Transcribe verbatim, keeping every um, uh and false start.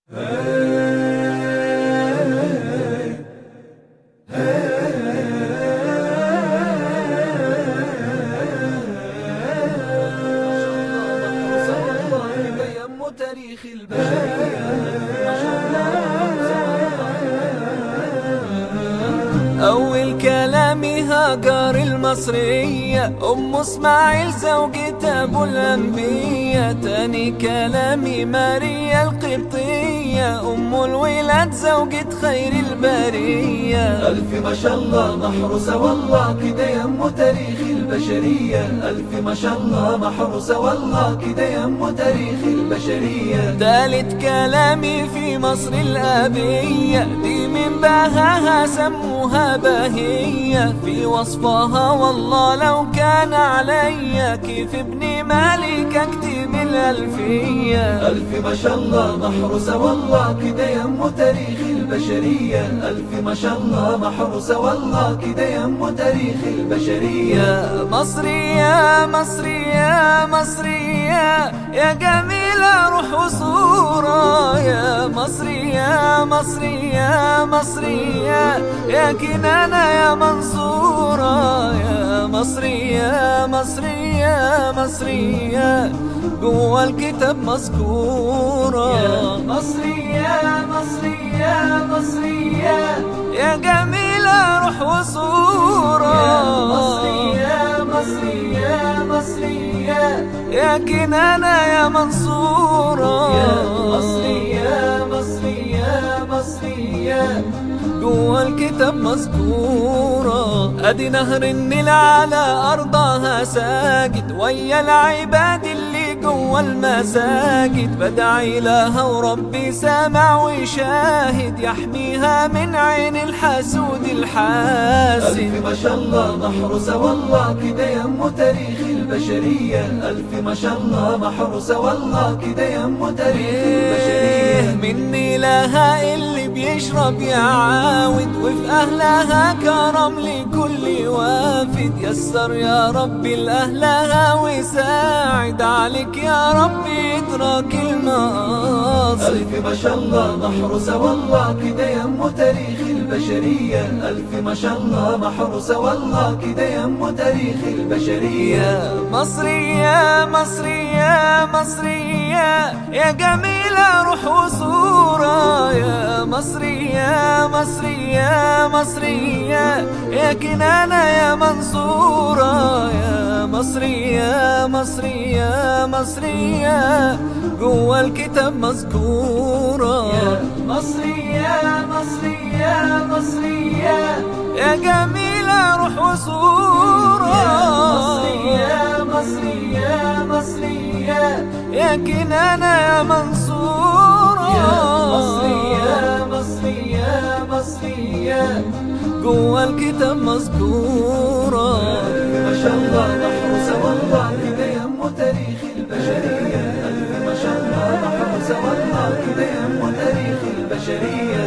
تاريخ البشرية. أول كلامي هاجر المصرية أم اسماعيل زوجة أبو الأنبياء. تاني كلامي ماريا القبطية أم الولاد زوجة خير البرية. ألف ما شاء الله محروسة والله كده يم تاريخ البشرية. ألف ما شاء الله محروسة والله كده يم تاريخ البشرية. تالت كلامي في مصر الأبية دي من بهاها سموها بهية. في وصفها والله لو كان عليا كيف ابن مالك اكتب الألفية. ألف ما شاء الله محروسة والله كده يم تاريخ البشرية. ألف ما شاء الله محروسة والله كده يم تاريخ البشرية. يا مصري يا مصري يا مصري يا يا جميلة روح وصورة. يا مصري يا مصري يا مصري يا يا كنانة يا منصورة. يا مصري يا مصري يا مصري يا جوا الكتاب مذكورة. يا مصري يا مصري يا مصري يا يا جميلة روح وصورة. يا مصري يا مصري يا مصري يا يا كنانة يا منصورة. يا مصري يا مصري يا مصري يا جوا الكتاب مذكورة. ادي نهر النيل على ارضها ساجد ويا العباد اللي جوا المساجد. بدعي لها وربي سامع وشاهد يحميها من عين الحسود الحاسد. ألف ما شاء الله محروسة والله كده يم تاريخ البشرية. ألف ما شاء الله محروسة والله كده يم تاريخ البشرية. مني لها اللي بيشرب يعاود وفي أهلها كرم لكل وافد. يسر يا ربي لأهلها وساعد عليك يا ربي إدراك المقاصد. ألف ما شاء الله محروسة والله كده يم تاريخ البشرية. ألف ما شاء الله محروسة والله كده يم تاريخ البشرية. يا مصري يا مصري يا مصري يا يا جميلة روح وصورة. يا مصري يا مصري يا مصري يا يا كنانة يا منصورة. يا مصري يا مصري يا مصري يا جوا الكتاب مذكورة. يا مصري يا مصري يا مصري يا يا جميلة روح وصورة. يا مصري يا مصري يا مصري يا يا كنانة يا منصورة. يا مصري يا مصري يا مصري يا جوا الكتاب مذكورة. ألف ما شاء الله محروسة والله كده يم تاريخ البشرية. ألف ما شاء الله محروسة والله كده يم تاريخ البشرية.